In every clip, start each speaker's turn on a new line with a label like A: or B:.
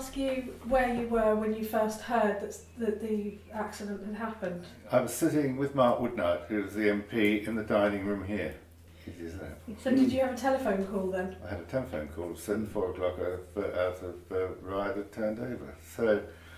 A: ask you where you were when you first heard that the accident had happened?
B: I was sitting with Mark Woodnight, who was the MP, in the dining room here. It is there.
A: So did you have a telephone call then?
B: I had a telephone call, said 4 o'clock out of Ryde had turned over. So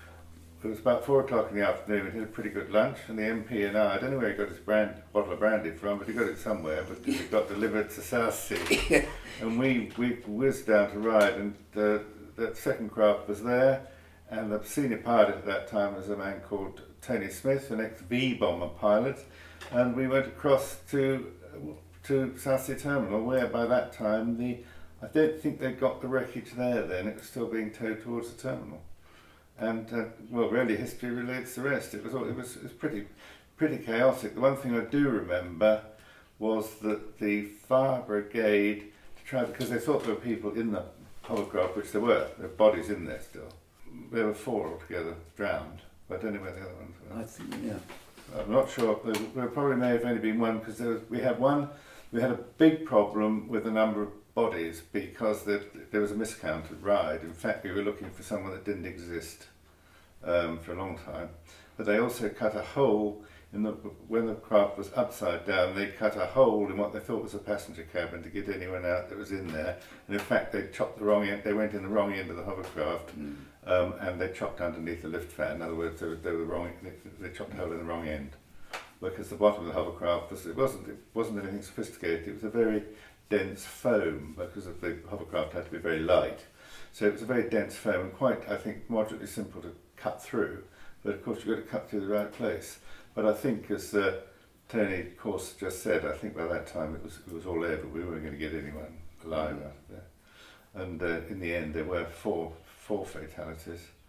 B: it was about 4 o'clock in the afternoon. We had a pretty good lunch, and the MP and I don't know where he got his bottle of brandy from, but he got it somewhere, but it got delivered to Southsea. And we whizzed down to Ryde, and that second craft was there, and the senior pilot at that time was a man called Tony Smith, an ex-V bomber pilot, and we went across to Southsea Terminal, where by that time I don't think they'd got the wreckage there then, it was still being towed towards the terminal. And well, really history relates the rest. It was pretty chaotic. The one thing I do remember was that the fire brigade, because they thought there were people in the hovercraft, which there were bodies in there still. There were 4 altogether drowned, but I don't know where the other ones were.
C: I think, yeah.
B: I'm not sure. There probably may have only been one, because we had a big problem with the number of bodies, because there was a miscount at Ryde. In fact, we were looking for someone that didn't exist for a long time. But they also cut a hole when the craft was upside down. They cut a hole in what they thought was a passenger cabin to get anyone out that was in there. And in fact, they chopped the wrong end. They went in the wrong end of the hovercraft, and they chopped underneath the lift fan. In other words, they chopped a hole in the wrong end, because the bottom of the hovercraft wasn't anything sophisticated. It was a very dense foam, because the hovercraft had to be very light. So it was a very dense foam, and quite, I think, moderately simple to cut through. But of course, you've got to cut through the right place. But I think, as Tony, of course, just said, I think by that time it was all over. We weren't going to get anyone alive out of there. And in the end, there were four fatalities.